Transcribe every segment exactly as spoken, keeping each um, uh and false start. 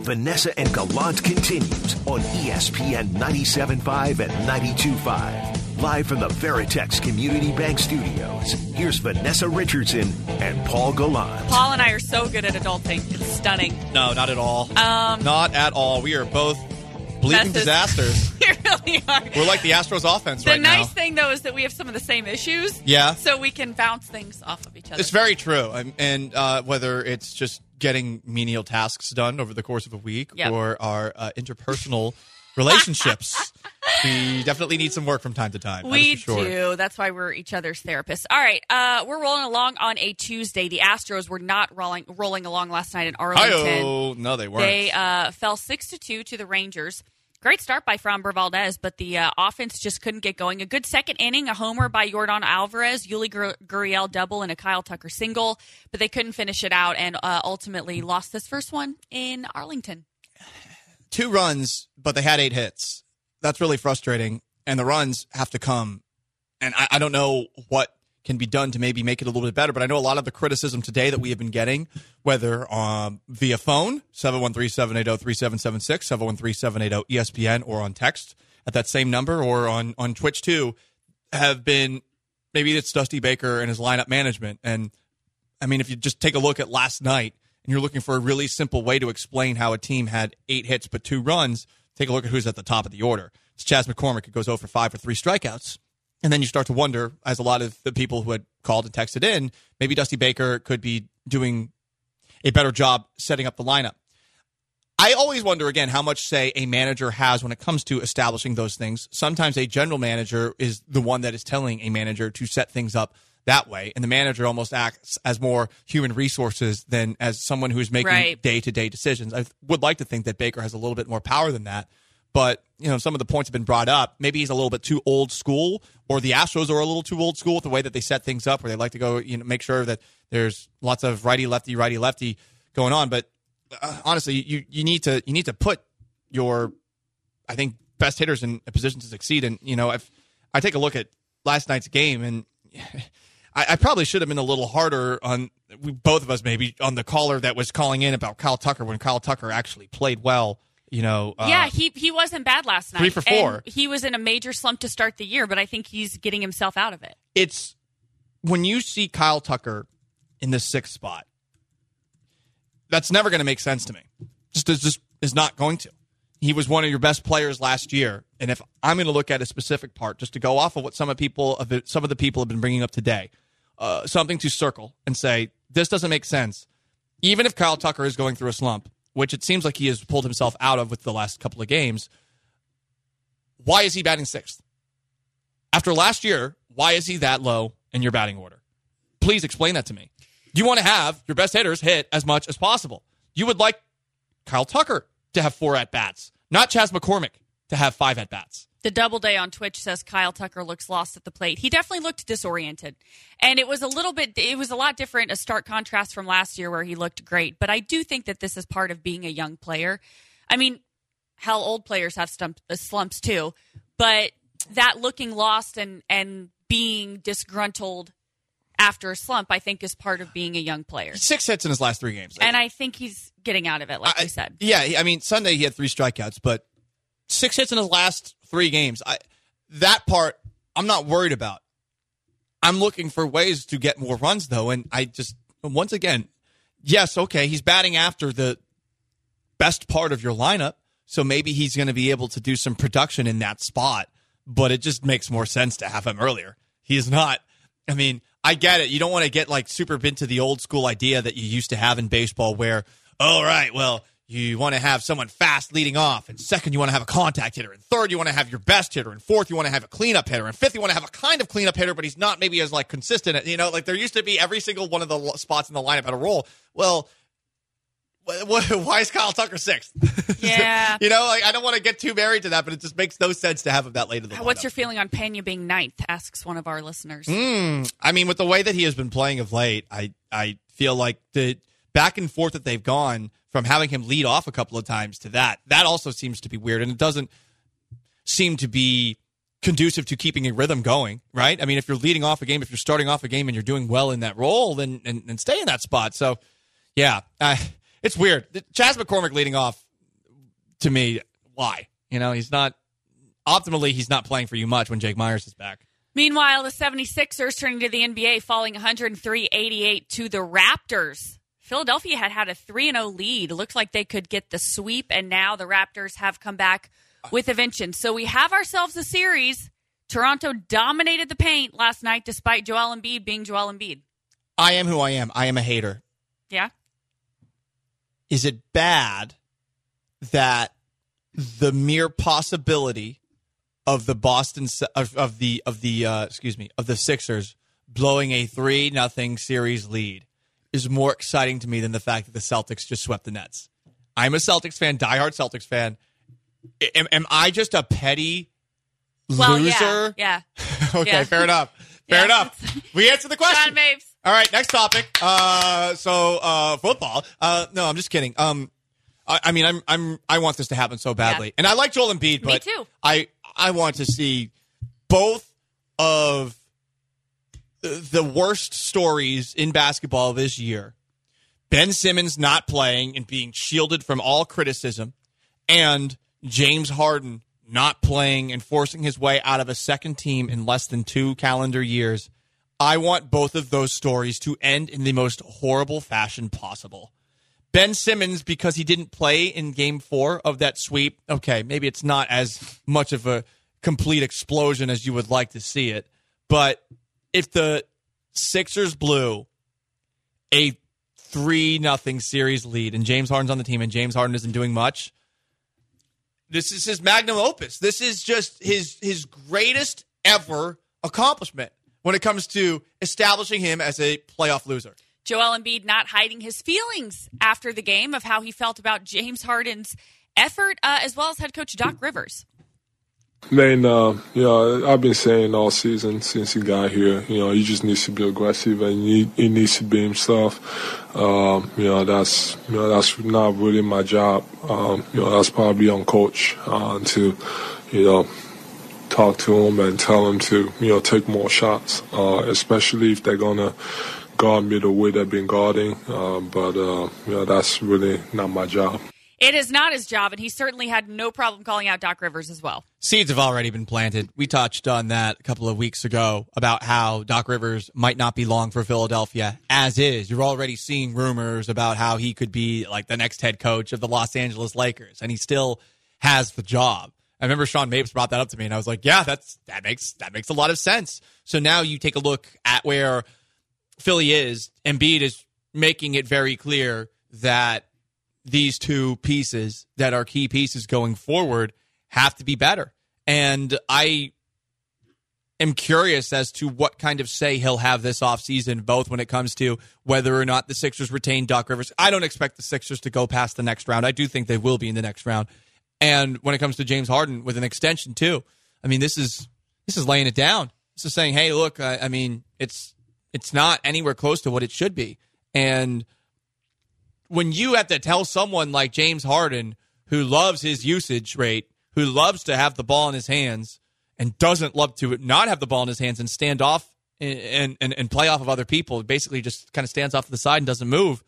Vanessa and Gallant continues on E S P N ninety-seven point five and ninety-two point five. Live from the Veritex Community Bank Studios, here's Vanessa Richardson and Paul Gallant. Paul and I are so good at adulting. It's stunning. No, not at all. Um, not at all. We are both bleeding disasters. We really are. We're like the Astros offense the right now. The nice thing, though, is that we have some of the same issues. Yeah. So we can bounce things off of each other. It's very true. And, and uh, whether it's just getting menial tasks done over the course of a week yep. or our uh, interpersonal relationships, we definitely need some work from time to time. We that is for sure. do. That's why we're each other's therapists. All right. Uh, we're rolling along on a Tuesday. The Astros were not rolling rolling along last night in Arlington. Hi-oh. No, they weren't. They uh, fell six to two to the Rangers. Great start by Framber Valdez, but the uh, offense just couldn't get going. A good second inning, a homer by Yordan Alvarez, Yuli Gur- Gurriel double, and a Kyle Tucker single, but they couldn't finish it out and uh, ultimately lost this first one in Arlington. Two runs, but they had eight hits. That's really frustrating, and the runs have to come. And I, I don't know what can be done to maybe make it a little bit better, but I know a lot of the criticism today that we have been getting, whether um, via phone, seven one three, seven eight zero, three seven seven six, seven one three, seven eight zero, E S P N, or on text at that same number, or on, on Twitch too, have been, maybe it's Dusty Baker and his lineup management. And, I mean, if you just take a look at last night, and you're looking for a really simple way to explain how a team had eight hits but two runs, take a look at who's at the top of the order. It's Chas McCormick, who goes oh for five for three strikeouts. And then you start to wonder, as a lot of the people who had called and texted in, maybe Dusty Baker could be doing a better job setting up the lineup. I always wonder, again, how much say a manager has when it comes to establishing those things. Sometimes a general manager is the one that is telling a manager to set things up that way, and the manager almost acts as more human resources than as someone who's making right. day-to-day decisions. I would like to think that Baker has a little bit more power than that. But, you know, some of the points have been brought up. Maybe he's a little bit too old school, or the Astros are a little too old school with the way that they set things up, where they like to go, you know, make sure that there's lots of righty-lefty, righty-lefty going on. But uh, honestly, you, you need to you need to put your, I think, best hitters in a position to succeed. And, you know, if I take a look at last night's game, and I, I probably should have been a little harder on, we, both of us maybe, on the caller that was calling in about Kyle Tucker when Kyle Tucker actually played well. You know, uh, yeah, he he wasn't bad last night. Three for four. And he was in a major slump to start the year, but I think he's getting himself out of it. It's when you see Kyle Tucker in the sixth spot, that's never going to make sense to me. Just is just is not going to. He was one of your best players last year, and if I'm going to look at a specific part, just to go off of what some of people of the, some of the people have been bringing up today, uh, something to circle and say this doesn't make sense. Even if Kyle Tucker is going through a slump, which it seems like he has pulled himself out of with the last couple of games, why is he batting sixth? After last year, why is he that low in your batting order? Please explain that to me. You want to have your best hitters hit as much as possible. You would like Kyle Tucker to have four at-bats, not Chas McCormick to have five at-bats. The Doubleday on Twitch says Kyle Tucker looks lost at the plate. He definitely looked disoriented. And it was a little bit, it was a lot different, a stark contrast from last year where he looked great. But I do think that this is part of being a young player. I mean, hell, old players have stump, uh, slumps too. But that looking lost and, and being disgruntled after a slump, I think, is part of being a young player. Six hits in his last three games. And I think he's getting out of it, like I, we said. Yeah, I mean, Sunday he had three strikeouts, but six hits in his last three games. I, that part, I'm not worried about. I'm looking for ways to get more runs, though, and I just, once again, yes, okay, he's batting after the best part of your lineup, so maybe he's going to be able to do some production in that spot, but it just makes more sense to have him earlier. He is not, I mean, I get it. You don't want to get like super into the old school idea that you used to have in baseball where, all right, well, you want to have someone fast leading off, and second, you want to have a contact hitter, and third, you want to have your best hitter, and fourth, you want to have a cleanup hitter, and fifth, you want to have a kind of cleanup hitter, but he's not maybe as like consistent. You know, like there used to be every single one of the spots in the lineup had a role. Well, why is Kyle Tucker sixth? Yeah. You know, like I don't want to get too married to that, but it just makes no sense to have him that late in the lineup. What's your feeling on Pena being ninth, asks one of our listeners. Mm, I mean, with the way that he has been playing of late, I, I feel like the back and forth that they've gone from having him lead off a couple of times to that, that also seems to be weird, and it doesn't seem to be conducive to keeping a rhythm going, right? I mean, if you're leading off a game, if you're starting off a game and you're doing well in that role, then and, and stay in that spot. So, yeah, uh, it's weird. Chas McCormick leading off to me, why? You know, he's not optimally. He's not playing for you much when Jake Myers is back. Meanwhile, the seventy-sixers turning to the N B A, falling one oh three eighty-eight to the Raptors. Philadelphia had had a three and oh lead. It looked like they could get the sweep, and now the Raptors have come back with a vengeance. So we have ourselves a series. Toronto dominated the paint last night despite Joel Embiid being Joel Embiid. I am who I am. I am a hater. Yeah? Is it bad that the mere possibility of the Boston of, of the of the uh, excuse me of the Sixers blowing a three nothing series lead is more exciting to me than the fact that the Celtics just swept the Nets? I'm a Celtics fan, diehard Celtics fan. Am, am I just a petty well, loser? Yeah. yeah. okay, yeah. fair enough. Fair yeah. enough. We answered the question. John Mapes. All right, next topic. Uh, so uh, football. Uh, no, I'm just kidding. Um, I, I mean, I'm I'm I want this to happen so badly, yeah. and I like Joel Embiid, but Me too. I I want to see both of the worst stories in basketball this year. Ben Simmons not playing and being shielded from all criticism, and James Harden not playing and forcing his way out of a second team in less than two calendar years. I want both of those stories to end in the most horrible fashion possible. Ben Simmons, because he didn't play in game four of that sweep, okay, maybe it's not as much of a complete explosion as you would like to see it, but if the Sixers blew a three nothing series lead and James Harden's on the team and James Harden isn't doing much, this is his magnum opus. This is just his his greatest ever accomplishment when it comes to establishing him as a playoff loser. Joel Embiid not hiding his feelings after the game of how he felt about James Harden's effort, uh, as well as head coach Doc Rivers. Man, uh, you know, I've been saying all season since he got here, you know, he just needs to be aggressive and he, he needs to be himself. Um, you know, that's, you know, that's not really my job. Um, you know, that's probably on coach, uh, to, you know, talk to him and tell him to, you know, take more shots, uh, especially if they're going to guard me the way they've been guarding. Uh, but, uh, you know, that's really not my job. It is not his job, and he certainly had no problem calling out Doc Rivers as well. Seeds have already been planted. We touched on that a couple of weeks ago about how Doc Rivers might not be long for Philadelphia as is. You're already seeing rumors about how he could be like the next head coach of the Los Angeles Lakers, and he still has the job. I remember Sean Mapes brought that up to me, and I was like, yeah, that's that makes that makes a lot of sense. So now you take a look at where Philly is. Embiid is making it very clear that these two pieces that are key pieces going forward have to be better. And I am curious as to what kind of say he'll have this offseason, both when it comes to whether or not the Sixers retain Doc Rivers. I don't expect the Sixers to go past the next round. I do think they will be in the next round. And when it comes to James Harden with an extension too, I mean, this is this is laying it down. This is saying, hey, look, I, I mean, it's it's not anywhere close to what it should be. And when you have to tell someone like James Harden, who loves his usage rate, who loves to have the ball in his hands and doesn't love to not have the ball in his hands and stand off and, and, and play off of other people, basically just kind of stands off to the side and doesn't move.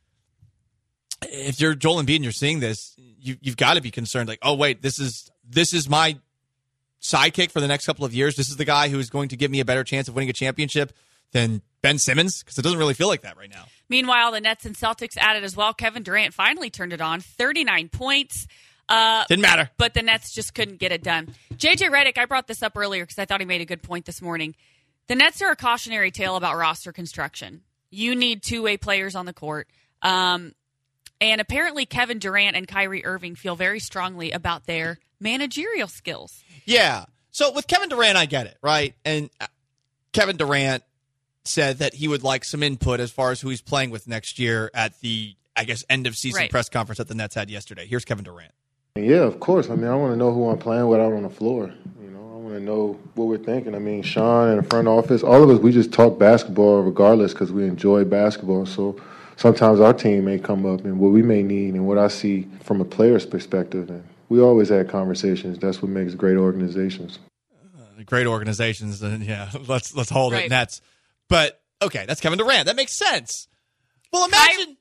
If you're Joel Embiid and you're seeing this, you, you've got to be concerned. Like, oh, wait, this is this is my sidekick for the next couple of years. This is the guy who is going to give me a better chance of winning a championship than Ben Simmons, because it doesn't really feel like that right now. Meanwhile, the Nets and Celtics added as well. Kevin Durant finally turned it on, thirty-nine points. Uh, Didn't matter. But the Nets just couldn't get it done. J J Redick, I brought this up earlier because I thought he made a good point this morning. The Nets are a cautionary tale about roster construction. You need two-way players on the court. Um, and apparently Kevin Durant and Kyrie Irving feel very strongly about their managerial skills. Yeah. So with Kevin Durant, I get it, right? And Kevin Durant said that he would like some input as far as who he's playing with next year at the, I guess, end of season right. press conference that the Nets had yesterday. Here's Kevin Durant. Yeah, of course. I mean, I want to know who I'm playing with out on the floor. You know, I want to know what we're thinking. I mean, Sean and the front office, all of us, we just talk basketball regardless because we enjoy basketball. So sometimes our team may come up and what we may need and what I see from a player's perspective. And we always have conversations. That's what makes great organizations. Uh, great organizations, and yeah, let's let's hold right. it Nets. But okay, that's Kevin Durant. That makes sense. Well, imagine.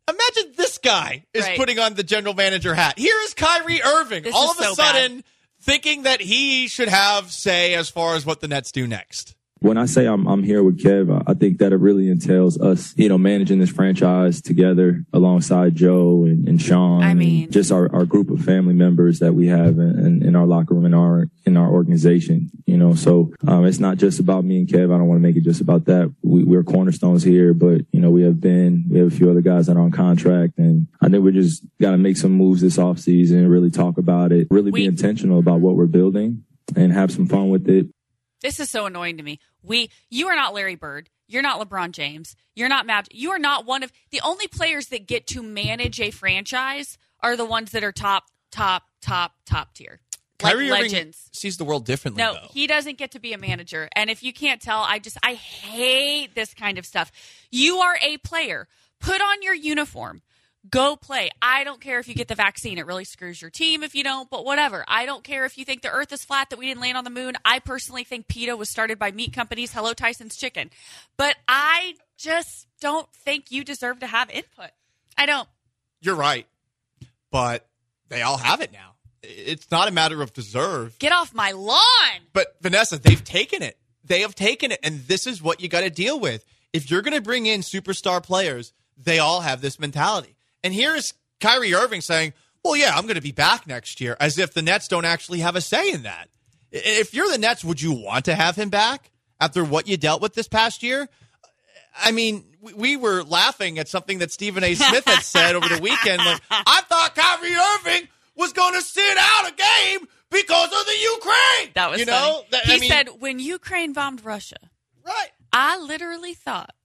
Imagine this guy is Right. putting on the general manager hat. Here is Kyrie Irving, This all is of a so sudden bad. thinking that he should have say as far as what the Nets do next. When I say I'm I'm here with Kev, I think that it really entails us, you know, managing this franchise together alongside Joe and, and Sean. I and mean- just our, our group of family members that we have in, in, in our locker room, in our in our organization. You know, so um, it's not just about me and Kev. I don't want to make it just about that. We, we're cornerstones here, but you know, we have been we have a few other guys that are on contract, and I think we just got to make some moves this offseason, really talk about it, really We- be intentional about what we're building, and have some fun with it. This is so annoying to me. We, you are not Larry Bird. You're not LeBron James. You're not Magic. You are not one of the only players that get to manage a franchise are the ones that are top, top, top, top tier. Like Kyrie Irving legends. sees the world differently, No, though. he doesn't get to be a manager. And if you can't tell, I just, I hate this kind of stuff. You are a player. Put on your uniform. Go play. I don't care if you get the vaccine. It really screws your team if you don't, but whatever. I don't care if you think the earth is flat, that we didn't land on the moon. I personally think PETA was started by meat companies. Hello, Tyson's Chicken. But I just don't think you deserve to have input. I don't. You're right. But they all have it now. It's not a matter of deserve. Get off my lawn. But, Vanessa, they've taken it. They have taken it, and this is what you got to deal with. If you're going to bring in superstar players, they all have this mentality. And here's Kyrie Irving saying, well, yeah, I'm going to be back next year, as if the Nets don't actually have a say in that. If you're the Nets, would you want to have him back after what you dealt with this past year? I mean, we were laughing at something that Stephen A. Smith had said over the weekend. Like, I thought Kyrie Irving was going to sit out a game because of the Ukraine. That was you funny. know? That, he I mean, said, when Ukraine bombed Russia, right. I literally thought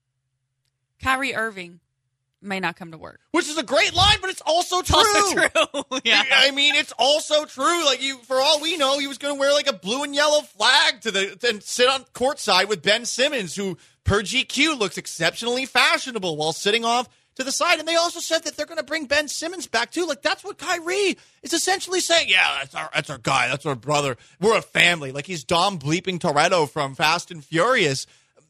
Kyrie Irving may not come to work. Which is a great line, but it's also true. Also true. Yeah. I mean, it's also true. Like, you, for all we know, he was going to wear like a blue and yellow flag to the and sit on courtside with Ben Simmons, who per G Q looks exceptionally fashionable while sitting off to the side. And they also said that they're going to bring Ben Simmons back too. Like, that's what Kyrie is essentially saying. Yeah, that's our that's our guy. That's our brother. We're a family. Like, he's Dom bleeping Toretto from Fast and Furious.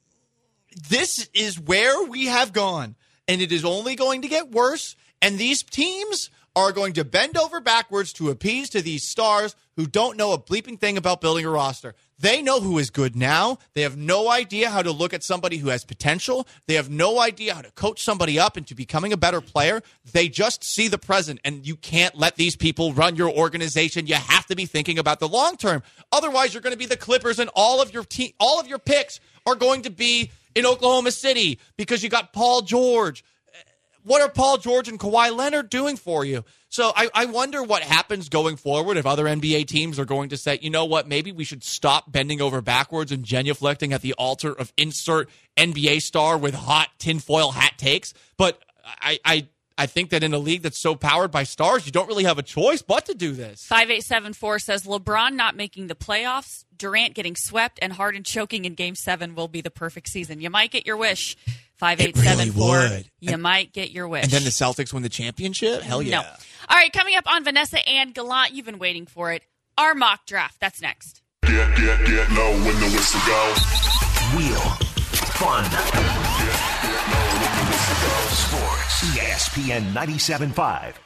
This is where we have gone. And it is only going to get worse. And these teams are going to bend over backwards to appease to these stars who don't know a bleeping thing about building a roster. They know who is good now. They have no idea how to look at somebody who has potential. They have no idea how to coach somebody up into becoming a better player. They just see the present, and you can't let these people run your organization. You have to be thinking about the long term. Otherwise, you're going to be the Clippers, and all of your te- all of your picks are going to be in Oklahoma City because you got Paul George. What are Paul George and Kawhi Leonard doing for you? So I, I wonder what happens going forward if other N B A teams are going to say, you know what, maybe we should stop bending over backwards and genuflecting at the altar of insert N B A star with hot tinfoil hat takes. But I, I I think that in a league that's so powered by stars, you don't really have a choice but to do this. five eight seven four says LeBron not making the playoffs, Durant getting swept, and Harden choking in Game seven will be the perfect season. You might get your wish. five eight seven four. really would. You And- might get your wish. And then the Celtics win the championship? Hell yeah. No. All right, coming up on Vanessa and Gallant, you've been waiting for it. Our mock draft. That's next. Get, get, get low when the whistle goes. Real fun. Get, get low when the whistle goes. Sports. E S P N ninety-seven point five.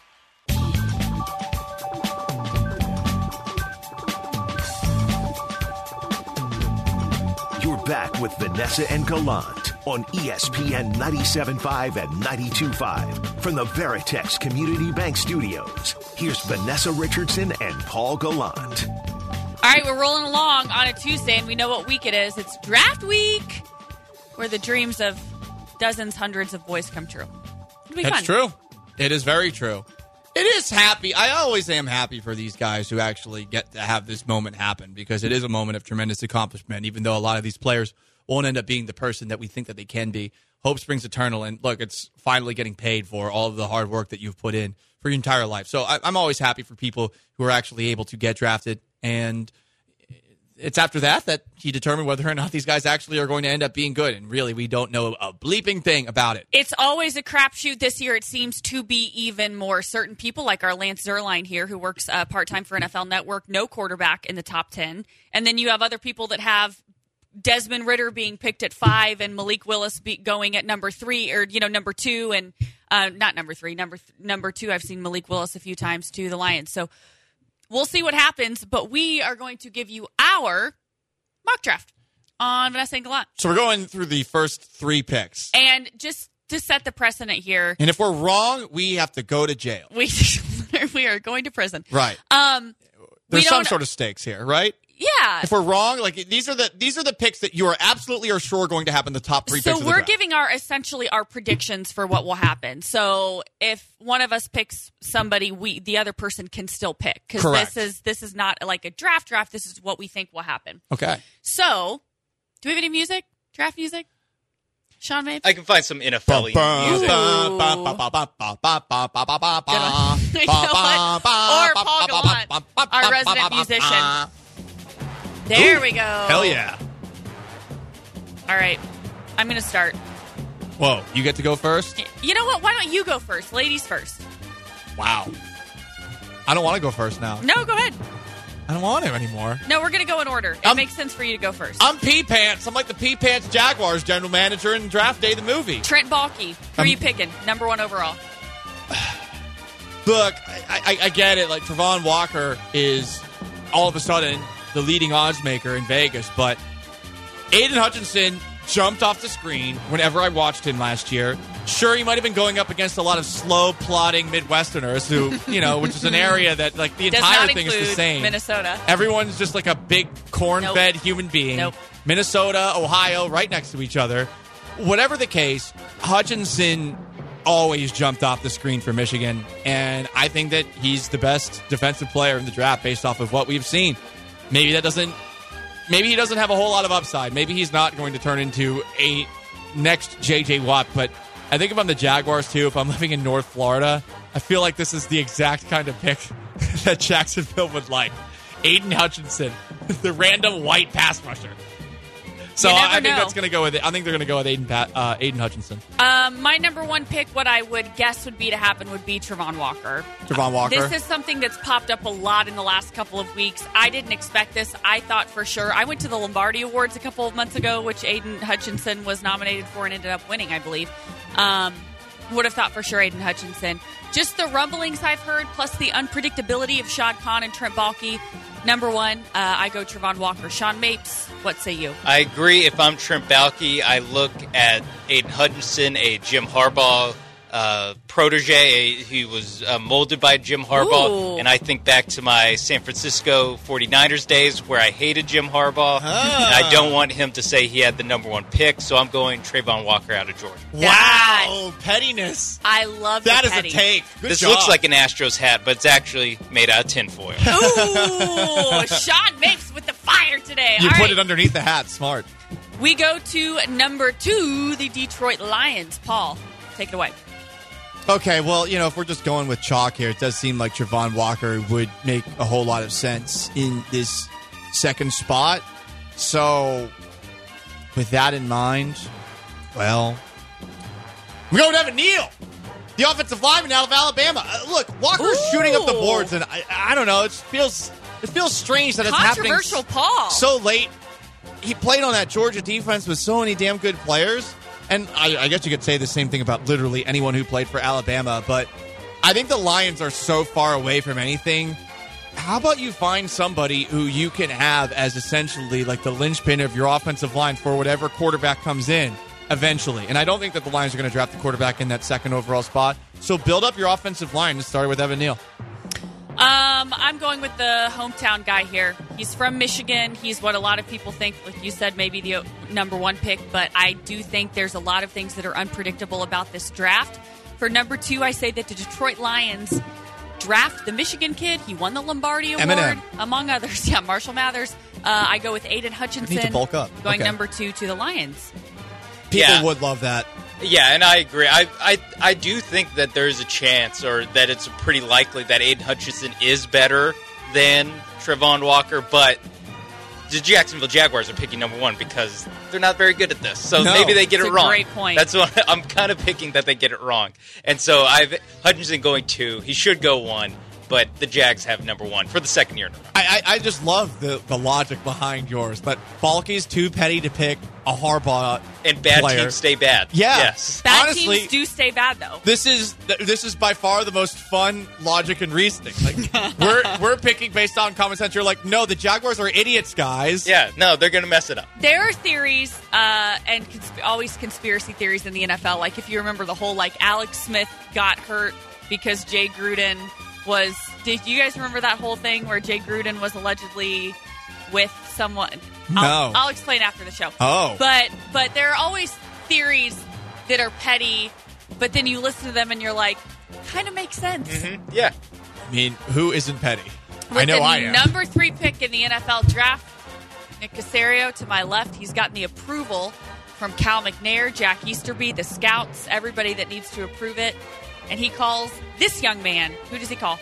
You're back with Vanessa and Gallant on E S P N ninety-seven point five and ninety-two point five from the Veritex Community Bank Studios. Here's Vanessa Richardson and Paul Gallant. All right, we're rolling along on a Tuesday, and we know what week it is. It's draft week, where the dreams of dozens, hundreds of boys come true. It'll be That's fun. true. It is very true. It is happy. I always am happy for these guys who actually get to have this moment happen because it is a moment of tremendous accomplishment, even though a lot of these players won't end up being the person that we think that they can be. Hope springs eternal, and look, it's finally getting paid for all of the hard work that you've put in for your entire life. So I, I'm always happy for people who are actually able to get drafted, and it's after that that you determine whether or not these guys actually are going to end up being good. And really, we don't know a bleeping thing about it. It's always a crapshoot. This year, it seems to be even more. Certain people, like our Lance Zierlein here, who works uh, part-time for N F L Network, no quarterback in the top ten. And then you have other people that have Desmond Ridder being picked at five and Malik Willis be going at number three or, you know, number two and uh, not number three, number th- number two. I've seen Malik Willis a few times to the Lions. So we'll see what happens, but we are going to give you our mock draft on Vanessa and Gallant. So we're going through the first three picks. And just to set the precedent here. And if we're wrong, we have to go to jail. We we are going to prison. Right. Um, There's some sort of stakes here, right? Yeah. If we're wrong, like these are the these are the picks that you are absolutely or sure going to happen. The top three so picks. So we're of the draft. giving our essentially our predictions for what will happen. So if one of us picks somebody, we the other person can still pick because this is this is not like a draft draft. This is what we think will happen. Okay. So, do we have any music? Draft music? Sean Mapes? I can find some N F L music. You know what? Or Paul Gallant, our resident musician. There we go. Hell yeah. All right. I'm going to start. Whoa, you get to go first? You know what? Why don't you go first? Ladies first. Wow. I don't want to go first now. No, go ahead. I don't want to anymore. No, we're going to go in order. It I'm, makes sense for you to go first. I'm P Pants. I'm like the P Pants Jaguars general manager in Draft Day, the movie. Trent Baalke. Who are you picking? Number one overall. Look, I, I, I get it. Like, Travon Walker is all of a sudden the leading odds maker in Vegas, but Aiden Hutchinson jumped off the screen whenever I watched him last year. Sure, he might have been going up against a lot of slow, plodding Midwesterners who, you know, which is an area that, like, the Does entire not thing is the include same. Minnesota. Everyone's just like a big corn-fed Nope. human being. Nope. Minnesota, Ohio, right next to each other. Whatever the case, Hutchinson always jumped off the screen for Michigan, and I think that he's the best defensive player in the draft based off of what we've seen. Maybe that doesn't maybe he doesn't have a whole lot of upside. Maybe he's not going to turn into a next J J Watt, but I think if I'm the Jaguars too, if I'm living in North Florida, I feel like this is the exact kind of pick that Jacksonville would like. Aiden Hutchinson, the random white pass rusher. So I think know. that's going to go with it. I think they're going to go with Aiden, Pat, uh, Aiden Hutchinson. Um, my number one pick, what I would guess would be to happen, would be Travon Walker. Travon Walker. This is something that's popped up a lot in the last couple of weeks. I didn't expect this. I thought for sure. I went to the Lombardi Awards a couple of months ago, which Aiden Hutchinson was nominated for and ended up winning, I believe. Um, would have thought for sure Aiden Hutchinson. Just the rumblings I've heard, plus the unpredictability of Shad Khan and Trent Baalke. Number one, uh, I go Travon Walker. Sean Mapes, what say you? I agree. If I'm Trent Baalke, I look at Aiden Hutchinson, a Jim Harbaugh uh, protege. He was uh, molded by Jim Harbaugh. Ooh. And I think back to my San Francisco forty-niners days where I hated Jim Harbaugh. Ah. And I don't want him to say he had the number one pick, so I'm going Trayvon Walker out of Georgia. Wow, pettiness. I love That the is petty. a take. Good this job. looks like an Astros hat, but it's actually made out of tinfoil. Ooh, Sean Mapes with the fire today. You All put right. it underneath the hat. Smart. We go to number two, the Detroit Lions. Paul, take it away. Okay, well, you know, if we're just going with chalk here, it does seem like Travon Walker would make a whole lot of sense in this second spot. So, with that in mind, well, we go with Evan Neal, the offensive lineman out of Alabama. Uh, look, Walker's Ooh. shooting up the boards, and I, I don't know, it feels it feels strange that it's happening Controversial Paul. so late. He played on that Georgia defense with so many damn good players. And I, I guess you could say the same thing about literally anyone who played for Alabama. But I think the Lions are so far away from anything. How about you find somebody who you can have as essentially like the linchpin of your offensive line for whatever quarterback comes in eventually? And I don't think that the Lions are going to draft the quarterback in that second overall spot. So build up your offensive line and start with Evan Neal. Um, I'm going with the hometown guy here. He's from Michigan. He's what a lot of people think, like you said, maybe the number one pick. But I do think there's a lot of things that are unpredictable about this draft. For number two, I say that the Detroit Lions draft the Michigan kid. He won the Lombardi Award, Eminem. among others. Yeah, Marshall Mathers. Uh, I go with Aiden Hutchinson. Need to bulk up. Going Okay. number two to the Lions. People Yeah. would love that. Yeah, and I agree. I, I I do think that there's a chance, or that it's pretty likely that Aiden Hutchinson is better than Travon Walker, but the Jacksonville Jaguars are picking number one because they're not very good at this. So No. maybe they get It's it a wrong. great point. That's what I'm kind of picking, that they get it wrong. And so I've Hutchinson going two. He should go one. but the Jags have number one for the second year in a row. I, I, I just love the, the logic behind yours, but Balky's too petty to pick a Harbaugh And bad player. teams stay bad. Yeah. Yes. Bad Honestly, teams do stay bad, though. This is this is by far the most fun logic and reasoning. Like we're we're picking based on common sense. You're like, no, the Jaguars are idiots, guys. Yeah, no, they're going to mess it up. There are theories, uh, and consp- always conspiracy theories in the N F L. Like, if you remember the whole, like, Alex Smith got hurt because Jay Gruden was... Did you guys remember that whole thing where Jay Gruden was allegedly with someone? I'll, No. I'll explain after the show. Oh. But, but there are always theories that are petty, but then you listen to them and you're like, kind of makes sense. Mm-hmm. Yeah. I mean, who isn't petty? With I know the I am. number three pick in the N F L draft, Nick Caserio to my left. He's gotten the approval from Cal McNair, Jack Easterby, the scouts, everybody that needs to approve it. And he calls this young man. Who does he call?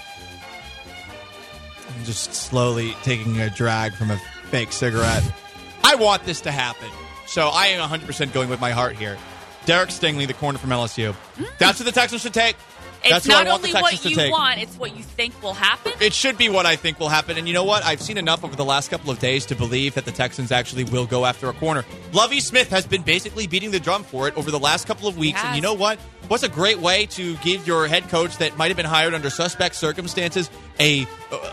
I'm just slowly taking a drag from a fake cigarette. I want this to happen. So I am one hundred percent going with my heart here. Derek Stingley, the corner from L S U. That's what the Texans should take. It's That's who not I want only the Texans what to you take. want, it's what you think will happen. It should be what I think will happen. And you know what? I've seen enough over the last couple of days to believe that the Texans actually will go after a corner. Lovie Smith has been basically beating the drum for it over the last couple of weeks. He And has. you know what? What's a great way to give your head coach that might have been hired under suspect circumstances a uh,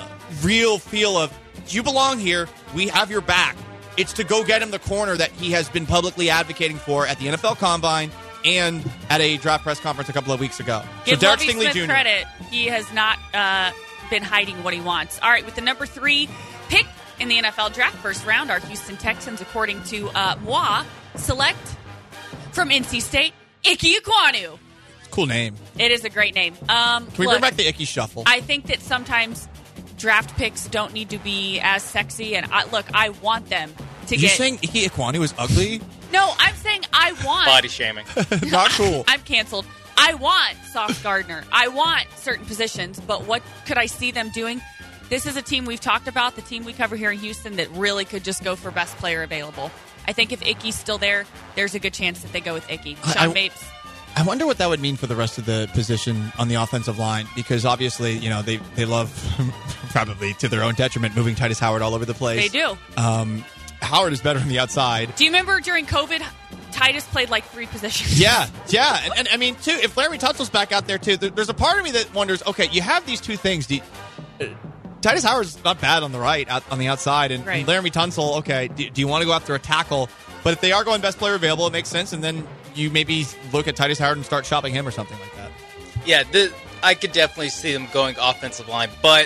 real feel of, you belong here. We have your back. It's to go get him the corner that he has been publicly advocating for at the N F L Combine and at a draft press conference a couple of weeks ago. Give so Derek Lovie Stingley Smith Junior credit. He has not uh, been hiding what he wants. All right, with the number three pick in the N F L draft, first round, our Houston Texans, according to uh, Moi, select from N C State, Ike Ekwonu. Cool name. It is a great name. Um, Can we look, bring back the Icky Shuffle? I think that sometimes draft picks don't need to be as sexy. And I, look, I want them to Are you get. saying Ike Ekwonu is ugly? No, I'm saying I want. Body shaming. Not cool. I'm canceled. I want Sauce Gardner. I want certain positions, but what could I see them doing? This is a team we've talked about, the team we cover here in Houston, that really could just go for best player available. I think if Icky's still there, there's a good chance that they go with Icky. Sean I- I- Mapes. I wonder what that would mean for the rest of the position on the offensive line, because obviously, you know, they, they love, probably to their own detriment, moving Titus Howard all over the place. They do. Um, Howard is better on the outside. Do you remember during COVID, Titus played like three positions? Yeah, yeah. And, and I mean, too, if Larry Tunsil's back out there, too, there, there's a part of me that wonders, okay, you have these two things. Do you, uh, Titus Howard's not bad on the right, out, on the outside, and, Right. and Laramie Tunsil, okay, do, do you want to go after a tackle? But if they are going best player available, it makes sense, and then you maybe look at Titus Howard and start shopping him or something like that. Yeah, the, I could definitely see them going offensive line, but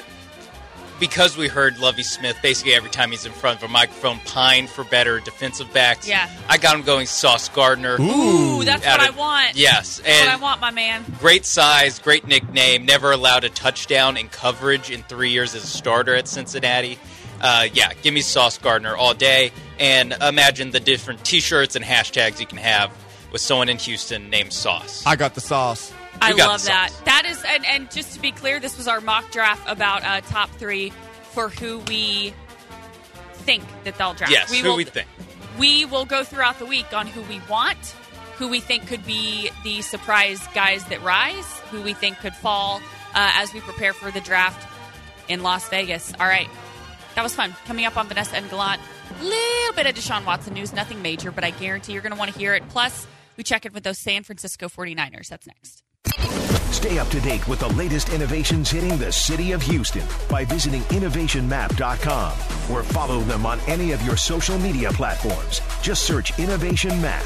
because we heard Lovie Smith basically every time he's in front of a microphone pine for better defensive backs, Yeah. I got him going Sauce Gardner. Ooh, that's Out what of- I want. Yes, That's what I and want, my man. great size, great nickname, never allowed a touchdown in coverage in three years as a starter at Cincinnati. Uh, yeah, give me Sauce Gardner all day, and imagine the different T-shirts and hashtags you can have with someone in Houston named Sauce. I got the sauce. I You got love the that. sauce. That is, and, and just to be clear, this was our mock draft about uh, top three for who we think that they'll draft. Yes, who will, we think. We will go throughout the week on who we want, who we think could be the surprise guys that rise, who we think could fall uh, as we prepare for the draft in Las Vegas. All right. That was fun. Coming up on Vanessa and Gallant, little bit of Deshaun Watson news, nothing major, but I guarantee you're going to want to hear it. Plus, we check in with those San Francisco forty-niners. That's next. Stay up to date with the latest innovations hitting the city of Houston by visiting innovation map dot com or follow them on any of your social media platforms. Just search Innovation Map.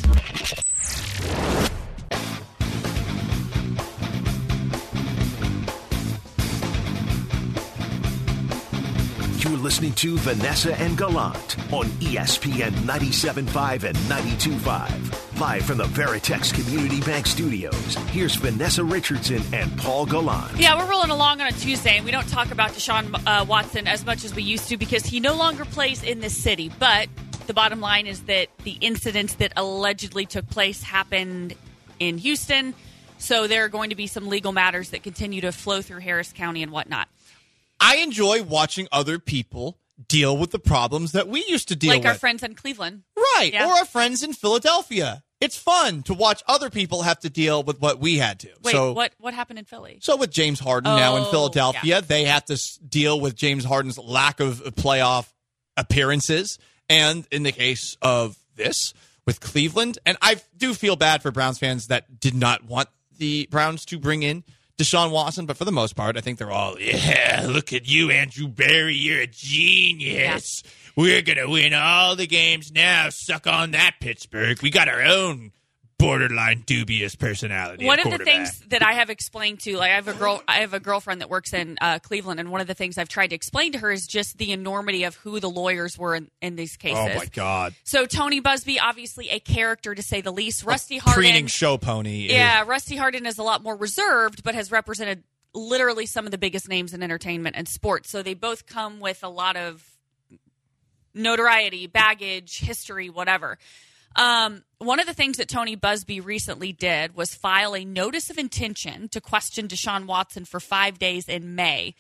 You're listening to Vanessa and Gallant on E S P N ninety-seven point five and ninety-two point five. Live from the Veritex Community Bank Studios, here's Vanessa Richardson and Paul Gallant. Yeah, we're rolling along on a Tuesday, and we don't talk about Deshaun uh, Watson as much as we used to because he no longer plays in this city. But the bottom line is that the incidents that allegedly took place happened in Houston, so there are going to be some legal matters that continue to flow through Harris County and whatnot. I enjoy watching other people deal with the problems that we used to deal Like with. our friends in Cleveland. Right. Yeah. Or our friends in Philadelphia. it's fun to watch other people have to deal with what we had to. Wait, so, what what happened in Philly? So with James Harden now in Oh, Philadelphia, yeah. they have to s- deal with James Harden's lack of playoff appearances. And in the case of this, with Cleveland, and I do feel bad for Browns fans that did not want the Browns to bring in Deshaun Watson, but for the most part, I think they're all, yeah, look at you, Andrew Berry, you're a genius. Yeah. We're going to win all the games now. Suck on that, Pittsburgh. We got our own borderline dubious personality. One of the things that I have explained to, like I have a girl, I have a girlfriend that works in uh, Cleveland, and one of the things I've tried to explain to her is just the enormity of who the lawyers were in, in these cases. Oh my God! So Tony Busby, obviously a character to say the least. Rusty Harden, preening show pony. Yeah, Rusty Harden is a lot more reserved, but has represented literally some of the biggest names in entertainment and sports. So they both come with a lot of notoriety, baggage, history, whatever. Um, one of the things that Tony Busby recently did was file a notice of intention to question Deshaun Watson for five days in May.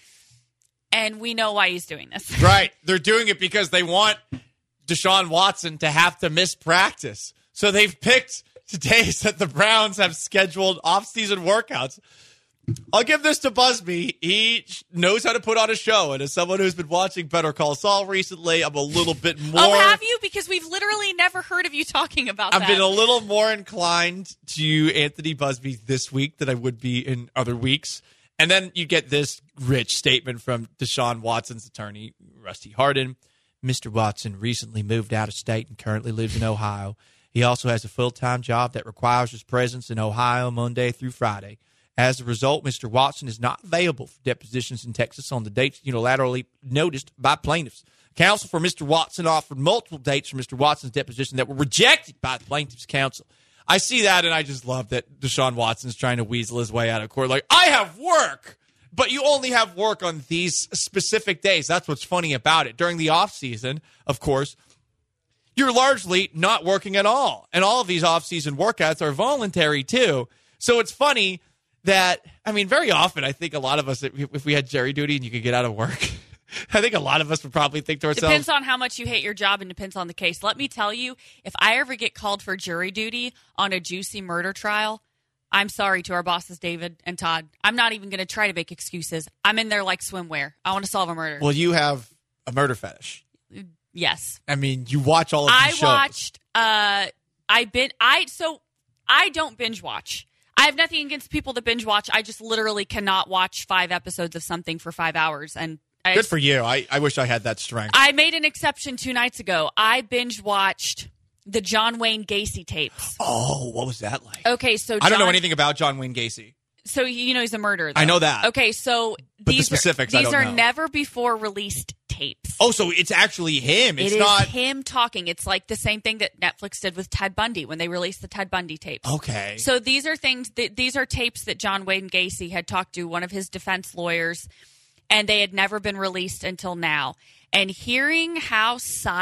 And we know why he's doing this. Right. They're doing it because they want Deshaun Watson to have to miss practice. So they've picked days that the Browns have scheduled off-season workouts. I'll give this to Busby. He knows how to put on a show. And as someone who's been watching Better Call Saul recently, I'm a little bit more... Oh, have you? Because we've literally never heard of you talking about I've that. been a little more inclined to Anthony Busby this week than I would be in other weeks. And then you get this rich statement from Deshaun Watson's attorney, Rusty Harden. Mister Watson recently moved out of state and currently lives in Ohio. He also has a full-time job that requires his presence in Ohio Monday through Friday. As a result, Mister Watson is not available for depositions in Texas on the dates unilaterally noticed by plaintiffs. Counsel for Mister Watson offered multiple dates for Mister Watson's deposition that were rejected by the plaintiff's counsel. I see that, and I just love that Deshaun Watson's trying to weasel his way out of court. Like, I have work, but you only have work on these specific days. That's what's funny about it. During the offseason, of course, you're largely not working at all. And all of these off-season workouts are voluntary, too. So it's funny that, I mean, very often, I think a lot of us, if we had jury duty and you could get out of work, I think a lot of us would probably think to ourselves. Depends on how much you hate your job and depends on the case. Let me tell you, if I ever get called for jury duty on a juicy murder trial, I'm sorry to our bosses, David and Todd. I'm not even going to try to make excuses. I'm in there like swimwear. I want to solve a murder. Well, you have a murder fetish. Yes. I mean, you watch all of I these shows. watched, uh, I been, I, so I don't binge watch. I have nothing against people that binge watch. I just literally cannot watch five episodes of something for five hours. And I, Good for you. I, I wish I had that strength. I made an exception two nights ago. I binge watched the John Wayne Gacy tapes. Oh, what was that like? Okay, so I don't know John- anything about John Wayne Gacy. So you know he's a murderer. I though. know that. Okay, so But the these specifics, are, I these don't are know. never before released tapes. Oh, so it's actually him. It's It is not. him talking. It's like the same thing that Netflix did with Ted Bundy when they released the Ted Bundy tapes. Okay. So these are things that these are tapes that John Wayne Gacy had talked to one of his defense lawyers, and they had never been released until now. And hearing how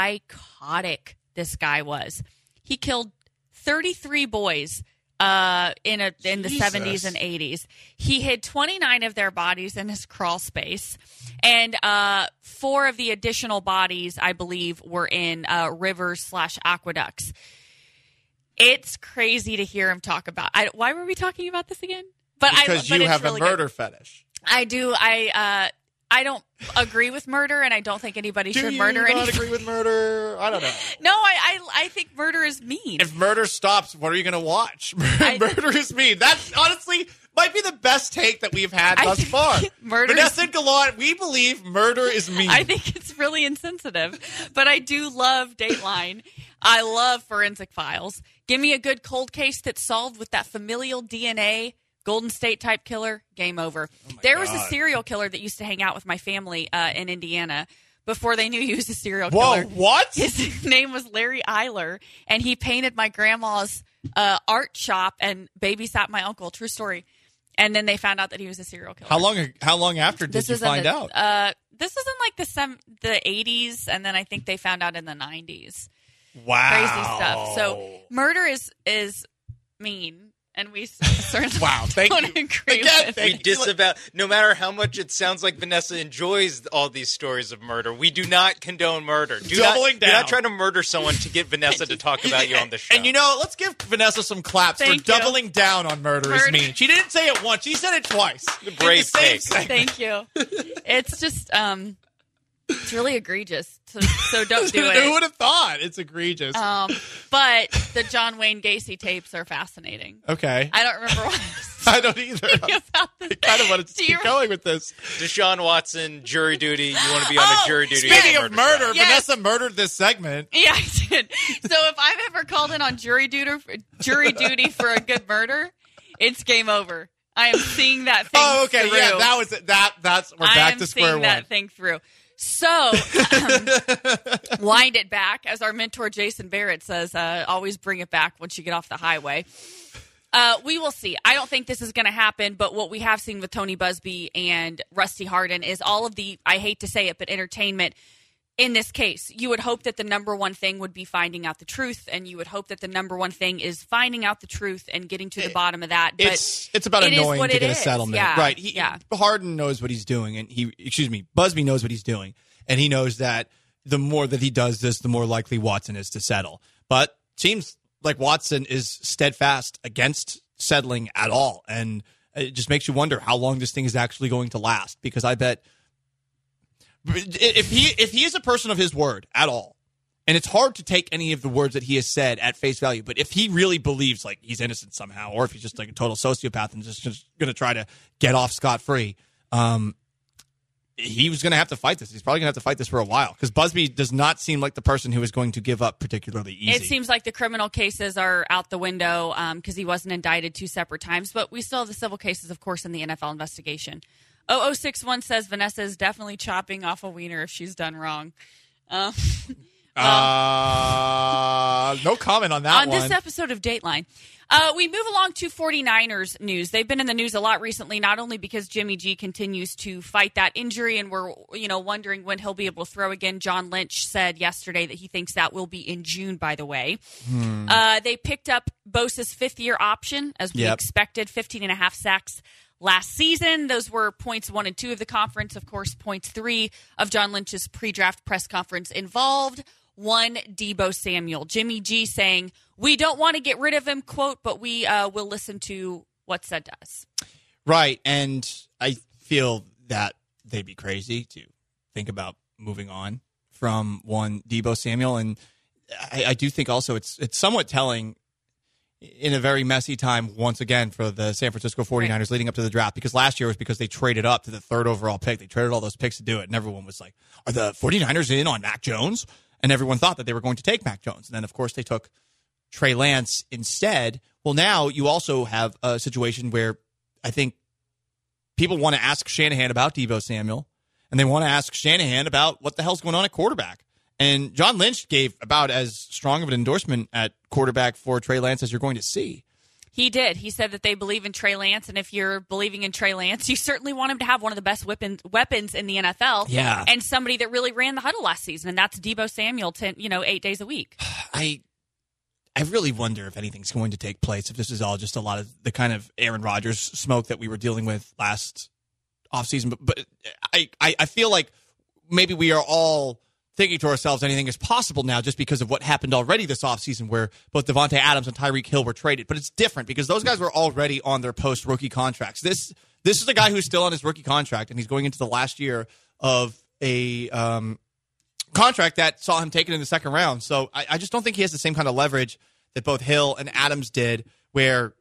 psychotic this guy was, he killed thirty-three boys uh, in a in the Jesus. seventies and eighties. He hid twenty-nine of their bodies in his crawl space, and uh, four of the additional bodies, I believe, were in uh, rivers slash aqueducts. It's crazy to hear him talk about. I, why were we talking about this again? But because I, but you it's have really a murder good. fetish. I do. I uh, I don't agree with murder, and I don't think anybody Do should you murder not anyone. agree with murder? I don't know. No, I, I I think murder is mean. If murder stops, what are you going to watch? I- murder is mean. That's honestly might be the best take that we've had I thus think far. murder Vanessa is- and Gallant, we believe murder is mean. I think it's really insensitive, but I do love Dateline. I love Forensic Files. Give me a good cold case that's solved with that familial D N A, Golden State type killer, game over. There was a God. serial killer that used to hang out with my family uh, in Indiana before they knew he was a serial Whoa, killer. what? His name was Larry Eiler, and he painted my grandma's uh, art shop and babysat my uncle. True story. And then they found out that he was a serial killer. How long? How long after did This you is in find the, out? Uh, this was in like the sem- the eighties, and then I think they found out in the nineties. Wow, Crazy stuff. So murder is is mean, and we certainly Wow, thank don't you. agree Again, with thank We disavow, no matter how much it sounds like Vanessa enjoys all these stories of murder, we do not condone murder. Do Doubling not, down. Do not try to murder someone to get Vanessa to talk about you on the show. And you know, let's give Vanessa some claps Thank for you. doubling down on murder is Murder. mean. She didn't say it once; she said it twice. The brave same take. segment. Thank you. It's just, um, it's really egregious. So, so don't do Who it. would have thought? It's egregious. Um, but the John Wayne Gacy tapes are fascinating. okay, I don't remember what I don't either. I about this. I kind of wanted to Do keep you- going with this. Deshaun Watson, jury duty. You want to be on Oh, the jury duty. Speaking on of the murder, trial. Yes. Vanessa murdered this segment. Yeah, I did. So if I'm ever called in on jury duty, jury duty for a good murder, it's game over. I am seeing that thing Oh, okay, through. yeah, that was it. That that's we're I back am to square seeing one. that thing through. So, um, wind it back, as our mentor Jason Barrett says. Uh, always bring it back once you get off the highway. Uh, we will see. I don't think this is going to happen, but what we have seen with Tony Busby and Rusty Hardin is all of the, I hate to say it, but entertainment in this case. You would hope that the number one thing would be finding out the truth, and you would hope that the number one thing is finding out the truth and getting to the bottom of that. But It's it's about it is annoying what to it get a is. settlement, Yeah, right? He, yeah. Harden knows what he's doing, and he excuse me, Busby knows what he's doing, and he knows that the more that he does this, the more likely Watson is to settle. But seems like Watson is steadfast against settling at all, and it just makes you wonder how long this thing is actually going to last. Because I bet if he if he is a person of his word at all, and it's hard to take any of the words that he has said at face value, but if he really believes like he's innocent somehow, or if he's just like a total sociopath and just, just going to try to get off scot-free, um, he was going to have to fight this. He's probably going to have to fight this for a while, because Busby does not seem like the person who is going to give up particularly easy. It seems like the criminal cases are out the window because he wasn't indicted two separate times, but we still have the civil cases, of course, in the N F L investigation. oh oh six one says Vanessa is definitely chopping off a wiener if she's done wrong. Um, uh, no comment on that on one. this episode of Dateline. Uh, we move along to 49ers news. They've been in the news a lot recently, not only because Jimmy G continues to fight that injury, and we're you know wondering when he'll be able to throw again. John Lynch said yesterday that he thinks that will be in June, by the way. Hmm. Uh, they picked up Bosa's fifth-year option, as we Yep. expected, fifteen and a half sacks last season. Those were points one and two of the conference. Of course, points three of John Lynch's pre-draft press conference involved one Deebo Samuel. Jimmy G saying, we don't want to get rid of him, quote, but we uh, will listen to what's said to us. Right, and I feel that they'd be crazy to think about moving on from one Deebo Samuel, and I, I do think also it's it's somewhat telling in a very messy time, once again, for the San Francisco 49ers right. leading up to the draft, because last year was because they traded up to the third overall pick. They traded all those picks to do it, and everyone was like, are the 49ers in on Mac Jones? And everyone thought that they were going to take Mac Jones. And then, of course, they took Trey Lance instead. Well, now you also have a situation where I think people want to ask Shanahan about Deebo Samuel, and they want to ask Shanahan about what the hell's going on at quarterback. And John Lynch gave about as strong of an endorsement at quarterback for Trey Lance as you're going to see. He did. He said that they believe in Trey Lance, and if you're believing in Trey Lance, you certainly want him to have one of the best weapons weapons in the N F L. Yeah. And somebody that really ran the huddle last season, and that's Deebo Samuel, ten, you know, eight days a week. I I really wonder if anything's going to take place, if this is all just a lot of the kind of Aaron Rodgers smoke that we were dealing with last offseason. But, but I, I, I feel like maybe we are all thinking to ourselves anything is possible now just because of what happened already this offseason, where both Devontae Adams and Tyreek Hill were traded. But it's different because those guys were already on their post-rookie contracts. This this is a guy who's still on his rookie contract, and he's going into the last year of a um, contract that saw him taken in the second round. So I, I just don't think he has the same kind of leverage that both Hill and Adams did, where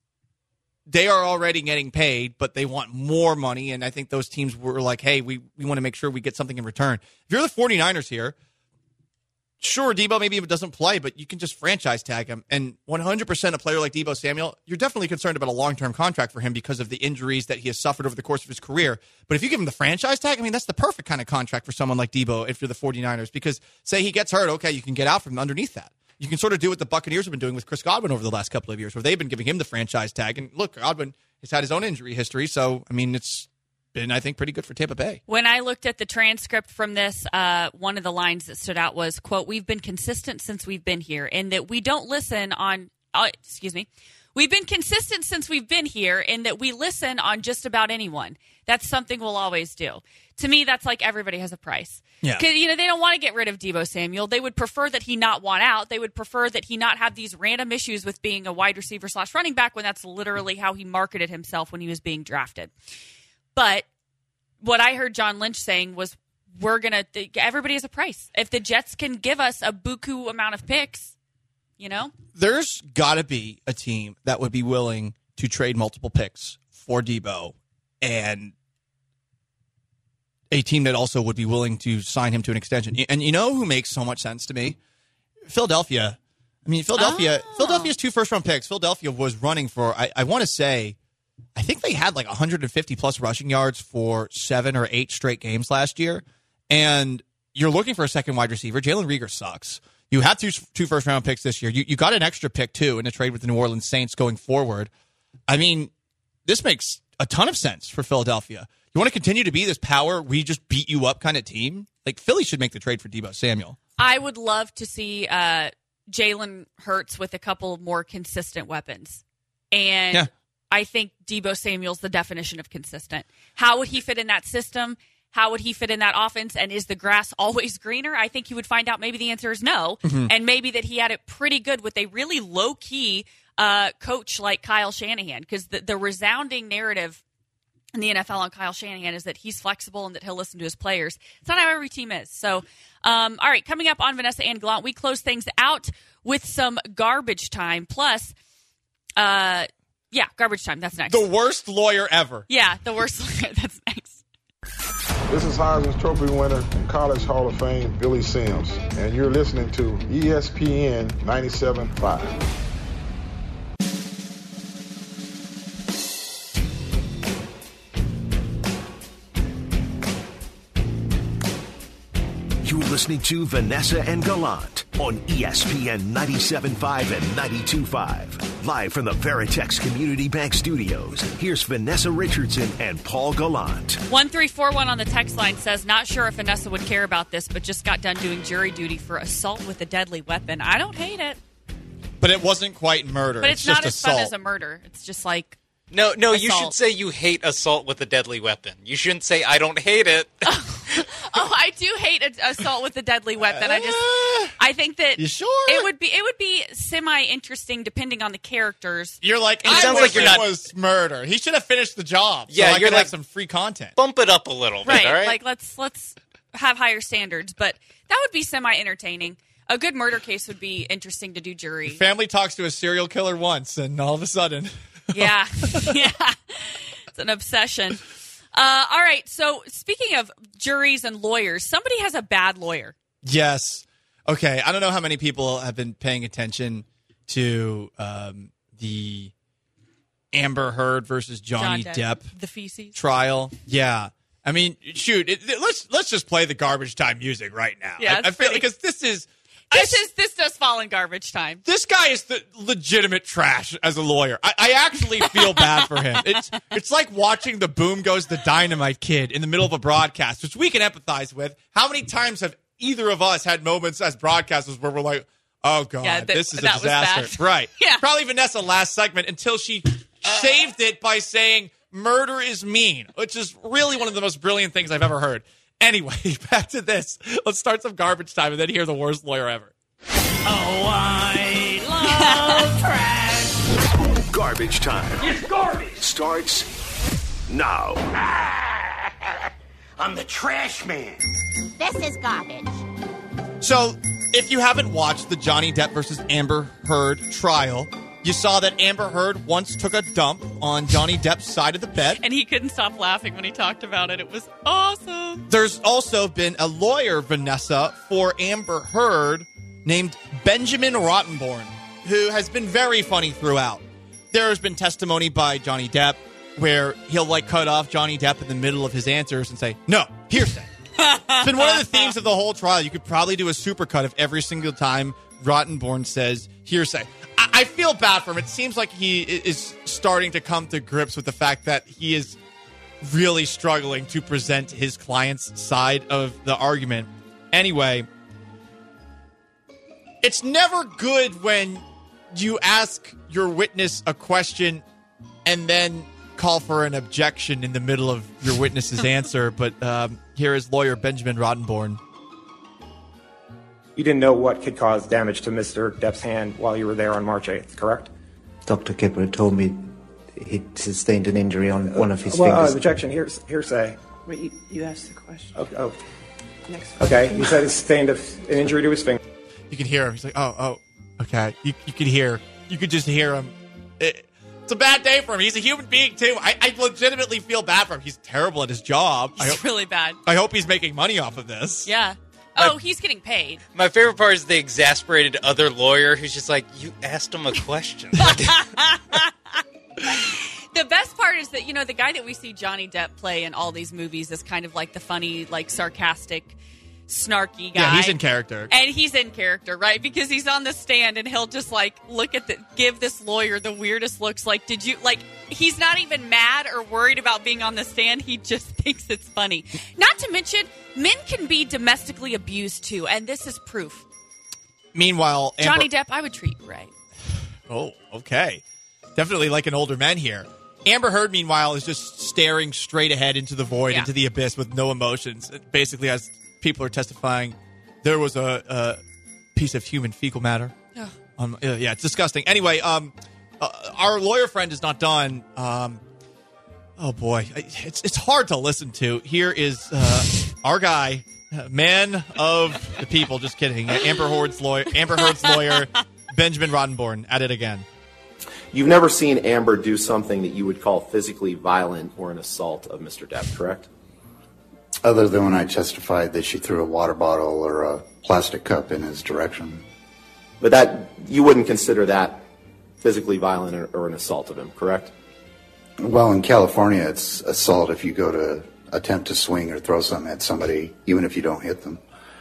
they are already getting paid, but they want more money. And I think those teams were like, hey, we, we want to make sure we get something in return. If you're the 49ers here, sure, Deebo maybe even doesn't play, but you can just franchise tag him. And one hundred percent a player like Deebo Samuel, you're definitely concerned about a long-term contract for him because of the injuries that he has suffered over the course of his career. But if you give him the franchise tag, I mean, that's the perfect kind of contract for someone like Deebo if you're the 49ers, because say he gets hurt, okay, you can get out from underneath that. You can sort of do what the Buccaneers have been doing with Chris Godwin over the last couple of years, where they've been giving him the franchise tag. And look, Godwin has had his own injury history, so, I mean, it's been, I think, pretty good for Tampa Bay. When I looked at the transcript from this, uh, one of the lines that stood out was, quote, we've been consistent since we've been here, in that we don't listen on, uh, excuse me, We've been consistent since we've been here in that we listen on just about anyone. That's something we'll always do. To me, that's like everybody has a price. Yeah. 'Cause, you know, they don't want to get rid of Deebo Samuel. They would prefer that he not want out. They would prefer that he not have these random issues with being a wide receiver slash running back when that's literally how he marketed himself when he was being drafted. But what I heard John Lynch saying was, we're going to – everybody has a price. If the Jets can give us a buku amount of picks, you know? There's got to be a team that would be willing to trade multiple picks for Deebo, and a team that also would be willing to sign him to an extension. And you know who makes so much sense to me? Philadelphia. I mean, Philadelphia. Oh. Philadelphia's two first-round picks. Philadelphia was running for, I, I want to say, I think they had like one hundred fifty plus rushing yards for seven or eight straight games last year. And you're looking for a second wide receiver. Jalen Reagor sucks. You had two two first round picks this year. You you got an extra pick too in a trade with the New Orleans Saints going forward. I mean, this makes a ton of sense for Philadelphia. You want to continue to be this power, we just beat you up kind of team? Like, Philly should make the trade for Deebo Samuel. I would love to see uh, Jalen Hurts with a couple more consistent weapons. And Yeah. I think Deebo Samuel's the definition of consistent. How would he fit in that system? How would he fit in that offense? And is the grass always greener? I think you would find out maybe the answer is no. Mm-hmm. And maybe that he had it pretty good with a really low-key uh, coach like Kyle Shanahan. Because the, the resounding narrative in the N F L on Kyle Shanahan is that he's flexible and that he'll listen to his players. It's not how every team is. So, um, all right, coming up on Vanessa and Gallant, we close things out with some garbage time. Plus, uh, yeah, garbage time. That's next. The worst lawyer ever. Yeah, the worst lawyer. That's next. This is Heisman Trophy winner and College Hall of Fame Billy Sims, and you're listening to E S P N ninety-seven point five. You're listening to Vanessa and Gallant on E S P N ninety-seven point five and ninety-two point five. Live from the Veritex Community Bank Studios, here's Vanessa Richardson and Paul Gallant. one three four one on the text line says, not sure if Vanessa would care about this, but just got done doing jury duty for assault with a deadly weapon. I don't hate it. But it wasn't quite murder. But it's, it's not just as assault. fun as a murder. It's just like... No, no, you assault. should say you hate assault with a deadly weapon. You shouldn't say, I don't hate it. Oh, I do hate a, assault with a deadly weapon. I just, I think that You sure? it would be, it would be semi interesting depending on the characters. You're like, It I sounds wish like you're it not- was murder. He should have finished the job. Yeah, so I you're could like- have some free content. Bump it up a little bit, Right. all right? Like let's, let's have higher standards, but that would be semi entertaining. A good murder case would be interesting to do jury. Family talks to a serial killer once, and all of a sudden... Yeah. Yeah. It's an obsession. Uh, all right. So speaking of juries and lawyers, somebody has a bad lawyer. Yes. Okay. I don't know how many people have been paying attention to um, the Amber Heard versus Johnny John Depp The feces. trial. Yeah. I mean, shoot. It, it- let's let's just play the garbage time music right now. Yeah, I, it's I feel pretty- because this is This is this does fall in garbage time. this guy is the legitimate trash as a lawyer. I, I actually feel bad for him. It's it's like watching the Boom Goes the Dynamite Kid in the middle of a broadcast, which we can empathize with. How many times have either of us had moments as broadcasters where we're like, oh, God, Yeah, that- this is a that was disaster. bad. Right. Yeah. Probably Vanessa last segment until she saved it by saying murder is mean, which is really one of the most brilliant things I've ever heard. Anyway, back to this. Let's start some garbage time and then hear the worst lawyer ever. Oh, I love trash. Garbage time It's garbage. starts now. I'm the trash man. This is garbage. So, if you haven't watched the Johnny Depp versus Amber Heard trial, you saw that Amber Heard once took a dump on Johnny Depp's side of the bed. And he couldn't stop laughing when he talked about it. It was awesome. There's also been a lawyer, Vanessa, for Amber Heard named Benjamin Rottenborn, who has been very funny throughout. There has been testimony by Johnny Depp where he'll like cut off Johnny Depp in the middle of his answers and say, no, hearsay. It's been one of the themes of the whole trial. You could probably do a supercut of every single time Rottenborn says hearsay. I, I feel bad for him. It seems like he i- is starting to come to grips with the fact that he is really struggling to present his client's side of the argument. Anyway, it's never good when you ask your witness a question and then call for an objection in the middle of your witness's answer. But um, here is lawyer Benjamin Rottenborn. You didn't know what could cause damage to Mister Depp's hand while you were there on March eighth, correct? Doctor Kipper told me he'd sustained an injury on one of his well, fingers. Uh, objection, hears, hearsay. Wait, you, you asked the question. Oh, oh. Next. Okay, he said he sustained a, an injury to his finger. You can hear him. He's like, oh, oh, okay. You, you can hear. You could just hear him. It, it's a bad day for him. He's a human being, too. I, I legitimately feel bad for him. He's terrible at his job. He's I hope, really bad. I hope he's making money off of this. Yeah. Oh, he's getting paid. My favorite part is the exasperated other lawyer who's just like, you asked him a question. The best part is that, you know, the guy that we see Johnny Depp play in all these movies is kind of like the funny, like sarcastic, snarky guy. Yeah, he's in character. And he's in character, right? Because he's on the stand and he'll just like look at the, give this lawyer the weirdest looks. Like, did you, like, he's not even mad or worried about being on the stand. He just thinks it's funny. Not to mention, men can be domestically abused too. And this is proof. Meanwhile, Amber- Johnny Depp, I would treat you right. Oh, okay. Definitely like an older man here. Amber Heard, meanwhile, is just staring straight ahead into the void, Yeah. into the abyss with no emotions. Basically, as people are testifying, there was a, a piece of human fecal matter. Ugh. Um, uh, yeah, it's disgusting. Anyway, um, uh, our lawyer friend is not done. Um, oh, boy. It's, it's hard to listen to. Here is uh, our guy, man of the people. Just kidding. Amber Heard's lawyer, Amber Heard's lawyer Benjamin Rottenborn, at it again. You've never seen Amber do something that you would call physically violent or an assault of Mister Depp, correct? Other than when I testified that she threw a water bottle or a plastic cup in his direction. But that you wouldn't consider that physically violent or, or an assault of him, correct? Well, in California, it's assault if you go to attempt to swing or throw something at somebody, even if you don't hit them.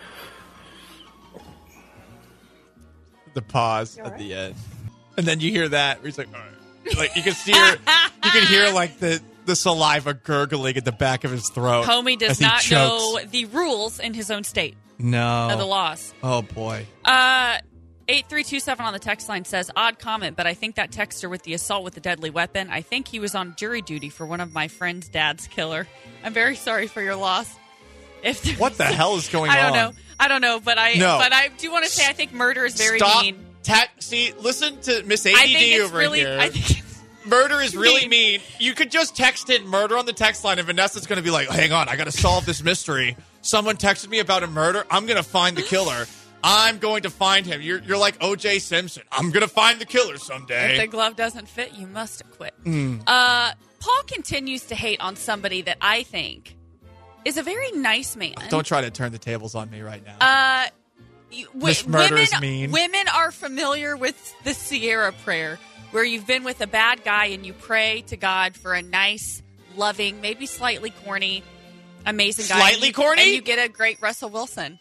The pause at the end. And then you hear that, where he's like, all right. Like, you can see her, you can hear, like, the, the saliva gurgling at the back of his throat. Homie does as he not chokes. know the rules in his own state. No. Of the laws. Oh, boy. Uh, eight three two seven on the text line says, odd comment, but I think that texter with the assault with the deadly weapon, I think he was on jury duty for one of my friend's dad's killer. I'm very sorry for your loss. If What the hell is going I don't on? know. I don't know, but I No. but I do want to say I think murder is very Stop. mean. Ta- see, listen to Miss A D I think D it's over really, here. I think it's Murder is really mean. You could just text in murder on the text line, and Vanessa's going to be like, hang on, I got to solve this mystery. Someone texted me about a murder. I'm going to find the killer. I'm going to find him. You're, you're like O J Simpson. I'm going to find the killer someday. If the glove doesn't fit, you must quit. Mm. Uh, Paul continues to hate on somebody that I think is a very nice man. Don't try to turn the tables on me right now. Uh, you, w- This murder women, is mean. Women are familiar with the Sierra prayer, where you've been with a bad guy and you pray to God for a nice, loving, maybe slightly corny, amazing guy. Slightly And you- corny? And you get a great Russell Wilson.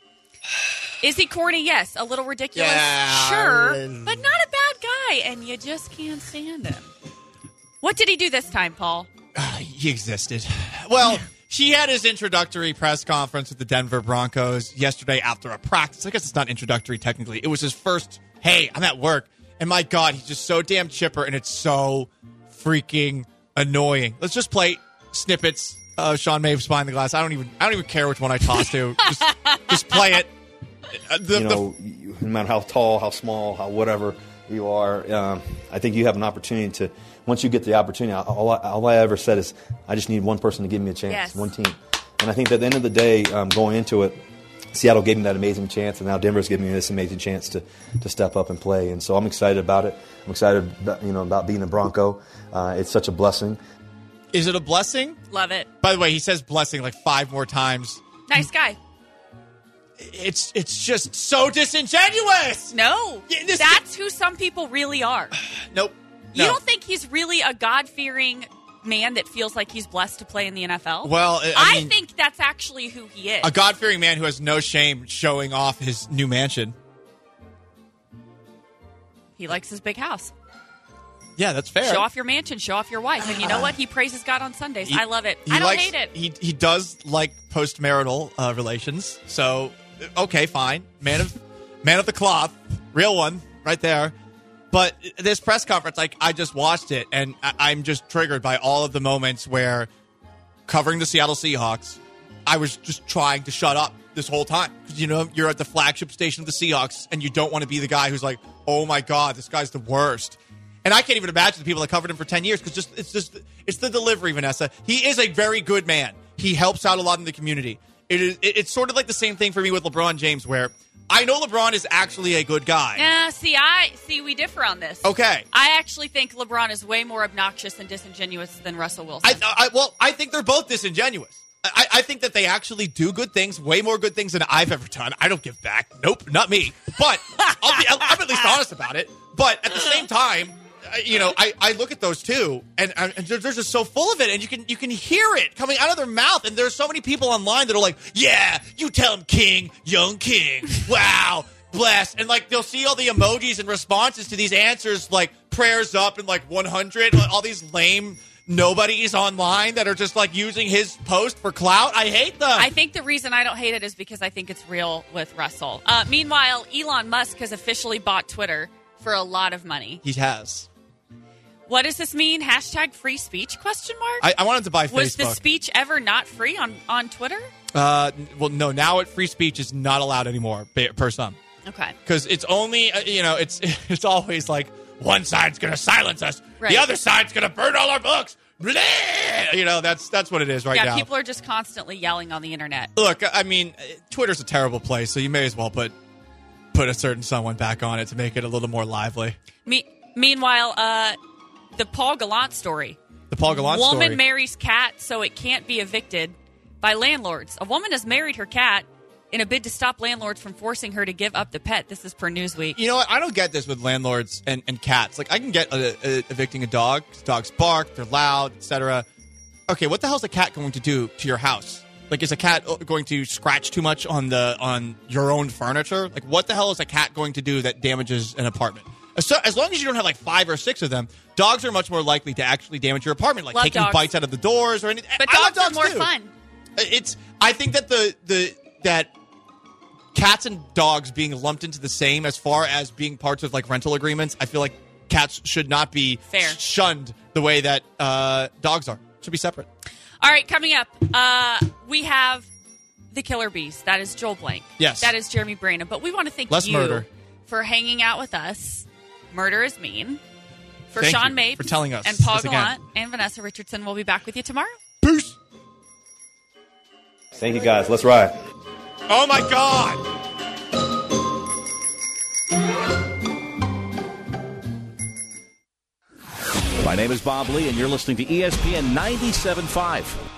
Is he corny? Yes. A little ridiculous? Yeah. Sure. But not a bad guy, and you just can't stand him. What did he do this time, Paul? He existed. Well, he had his introductory press conference with the Denver Broncos yesterday after a practice. I guess it's not introductory technically. It was his first, hey, I'm at work. And my God, he's just so damn chipper, and it's so freaking annoying. Let's just play snippets of Sean Maves behind the glass. I don't even I don't even care which one I toss to. Just, just play it. Uh, the, you know, you, no matter how tall, how small, how whatever you are, um, I think you have an opportunity to, once you get the opportunity, all I, all I ever said is, I just need one person to give me a chance, Yes. one team. And I think that at the end of the day, um, going into it, Seattle gave me that amazing chance, and now Denver's giving me this amazing chance to, to step up and play. And so I'm excited about it. I'm excited about, you know, about being a Bronco. Uh, it's such a blessing. Is it a blessing? Love it. By the way, he says blessing like five more times. Nice guy. It's it's just so disingenuous. No. Yeah, this- That's who some people really are. Nope. You No. don't think he's really a God-fearing man that feels like he's blessed to play in the N F L? Well, I I, mean- think that's actually who he is. A God-fearing man who has no shame showing off his new mansion. He likes his big house. Yeah, that's fair. Show off your mansion, show off your wife. And you know what? He praises God on Sundays. He- I love it. He I don't likes- hate it. He he does like postmarital uh, relations. So okay, fine. Man of man of the cloth, real one, right there. But this press conference, like I just watched it, and I- I'm just triggered by all of the moments where covering the Seattle Seahawks, I was just trying to shut up this whole time. Because, you know, you're at the flagship station of the Seahawks, and you don't want to be the guy who's like, oh, my God, this guy's the worst. And I can't even imagine the people that covered him for ten years because just it's just it's the delivery, Vanessa. He is a very good man. He helps out a lot in the community. It is it, it's sort of like the same thing for me with LeBron James, where I know LeBron is actually a good guy. Yeah, see, I see we differ on this. Okay. I actually think LeBron is way more obnoxious and disingenuous than Russell Wilson. I, I well, I think they're both disingenuous. I, I think that they actually do good things, way more good things than I've ever done. I don't give back. Nope, not me. But I'll be, I'm at least honest about it. But at the same time, you know, I, I look at those two, and, and they're just so full of it, and you can you can hear it coming out of their mouth. And there's so many people online that are like, yeah, you tell him King, young King, wow, bless. And, like, they'll see all the emojis and responses to these answers, like prayers up and, like, one hundred, all these lame nobodies online that are just, like, using his post for clout. I hate them. I think the reason I don't hate it is because I think it's real with Russell. Uh, meanwhile, Elon Musk has officially bought Twitter for a lot of money. He has. What does this mean? Hashtag free speech? Question mark. I, I wanted to buy Facebook. Was the speech ever not free on, on Twitter? Uh, well, no. Now, it free speech is not allowed anymore per some. Okay. Because it's only uh, you know it's it's always like one side's going to silence us, right. The other side's going to burn all our books. Blah! You know that's that's what it is right yeah, now. Yeah, people are just constantly yelling on the internet. Look, I mean, Twitter's a terrible place, so you may as well put put a certain someone back on it to make it a little more lively. Me- meanwhile, uh. The Paul Gallant story. The Paul Gallant Woman story. marries cat so it can't be evicted by landlords. A woman has married her cat in a bid to stop landlords from forcing her to give up the pet. This is per Newsweek. You know what? I don't get this with landlords and, and cats. Like, I can get a, a, evicting a dog. Dogs bark, they're loud, et cetera. Okay, what the hell is a cat going to do to your house? Like, is a cat going to scratch too much on the on your own furniture? Like, what the hell is a cat going to do that damages an apartment? So, as long as you don't have like five or six of them, dogs are much more likely to actually damage your apartment, like love taking dogs. bites out of the doors or anything. But I dogs, love dogs are more too. fun. It's. I think that the the that cats and dogs being lumped into the same as far as being parts of like rental agreements. I feel like cats should not be Fair. shunned the way that uh, dogs are. Should be separate. All right, coming up, uh, we have the Killer Bees. That is Joel Blank. Yes. That is Jeremy Brana. But we want to thank Less you murder. for hanging out with us. Murder is Mean. For Thank Sean you Mapes for telling us and Paul this again. Gallant and Vanessa Richardson. We'll be back with you tomorrow. Peace. Thank you, guys. Let's ride. Oh, my God. My name is Bob Lee, and you're listening to E S P N ninety-seven point five.